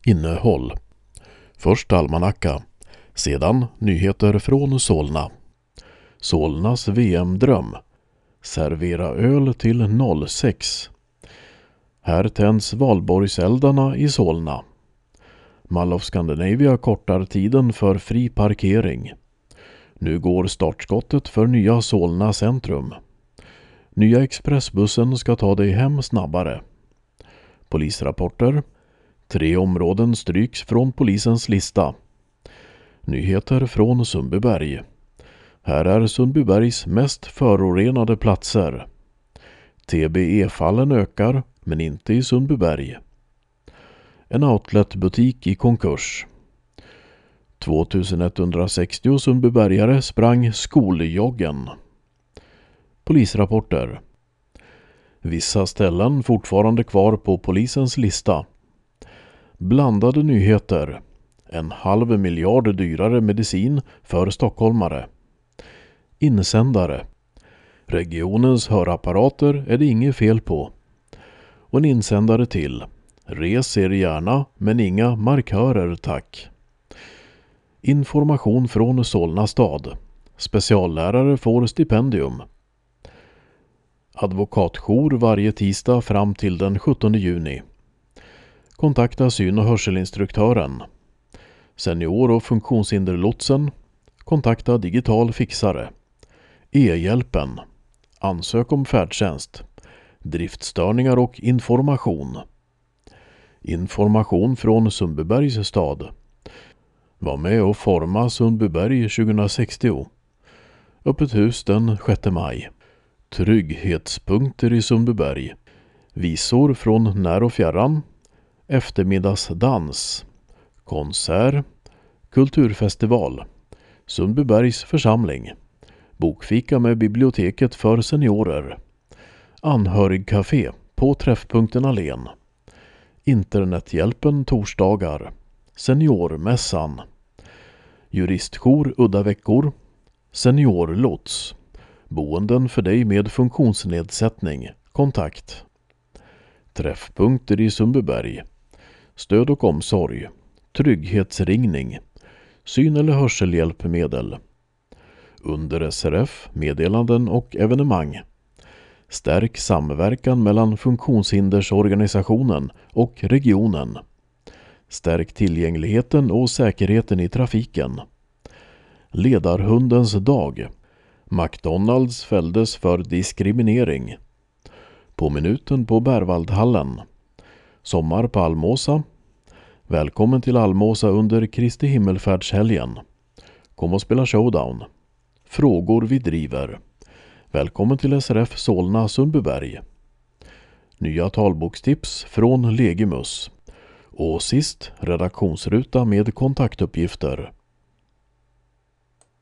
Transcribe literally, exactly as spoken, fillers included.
Innehåll. Först almanacka. Sedan nyheter från Solna. Solnas V M-dröm. Servera öl till noll sex. Här tänds valborgseldarna i Solna. Mall of Scandinavia kortar tiden för fri parkering. Nu går startskottet för nya Solna centrum. Nya expressbussen ska ta dig hem snabbare. Polisrapporter. Tre områden stryks från polisens lista. Nyheter från Sundbyberg. Här är Sundbybergs mest förorenade platser. T B E-fallen ökar, men inte i Sundbyberg. En outletbutik i konkurs. tvåtusenetthundrasextio Sundbybergare sprang skoljoggen. Polisrapporter. Vissa ställen fortfarande kvar på polisens lista. Blandade nyheter. En halv miljard dyrare medicin för stockholmare. Insändare. Regionens hörapparater är det inget fel på. Och en insändare till. Res er gärna, men inga markörer tack. Information från Solna stad. Speciallärare får stipendium. Advokatjour varje tisdag fram till den sjuttonde juni. Kontakta syn- och hörselinstruktören. Senior- och funktionshinderlotsen. Kontakta digital fixare. E-hjälpen. Ansök om färdtjänst. Driftstörningar och information. Information från Sundbybergs stad. Var med och forma Sundbyberg tjugohundrasextio. Öppet hus den sjätte maj. Trygghetspunkter i Sundbyberg. Visor från när och fjärran. Eftermiddagsdans. Konsert. Kulturfestival. Sundbybergs församling. Bokfika med biblioteket för seniorer. Anhörigcafé på Träffpunkten Allén. Internethjälpen torsdagar. Seniormässan. Juristjour udda veckor. Seniorlots. Boenden för dig med funktionsnedsättning. Kontakt. Träffpunkter i Sundbyberg. Stöd och omsorg. Trygghetsringning. Syn- eller hörselhjälpmedel. Under S R F, meddelanden och evenemang. Stärk samverkan mellan funktionshindersorganisationen och regionen. Stärk tillgängligheten och säkerheten i trafiken. Ledarhundens dag. McDonalds fälldes för diskriminering. På minuten på Berwaldhallen. Sommar på Almåsa. Välkommen till Almåsa under Kristi himmelfärdshelgen. Kom och spela showdown. Frågor vi driver. Välkommen till S R F Solna Sundbyberg. Nya talbokstips från Legimus. Och sist redaktionsruta med kontaktuppgifter.